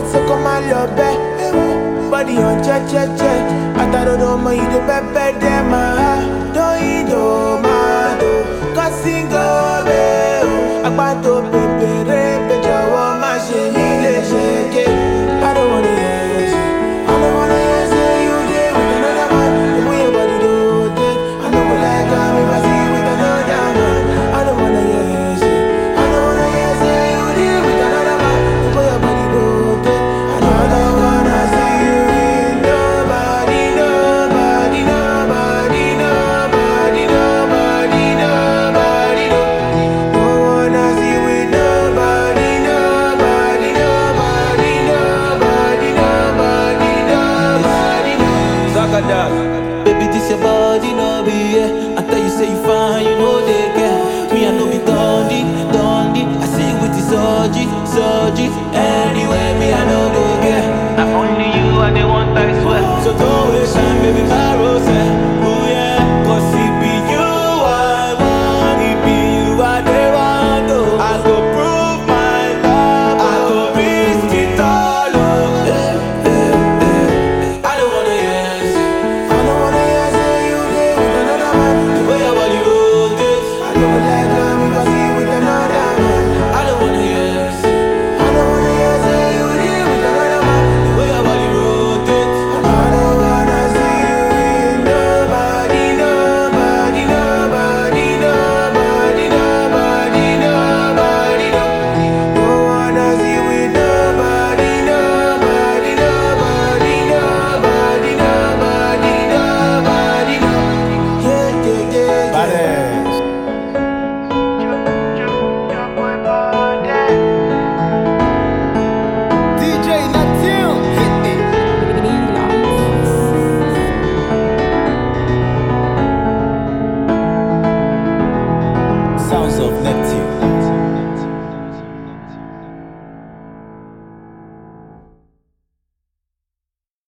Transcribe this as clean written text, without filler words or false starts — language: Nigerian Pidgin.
so come on your bed. Body on che. Ataro do mo you do pepe dem don't eat do ma do. Kasingo be agbato pepe repe jawo ma she ile sheke. I don't wanna hear it. I don't wanna hear say you there with another man. The way your body do it, I know what like I'm if I see you with another man. I don't wanna hear it. I don't wanna hear say you there with another man. The way your body do it, I don't wanna see you with nobody, nobody, nobody, nobody, nobody, nobody, no. Don't wanna see you with nobody, nobody, nobody, nobody, nobody, nobody, no. Zagadat, baby, this your body, no be yeah. I tell you say you fine, you know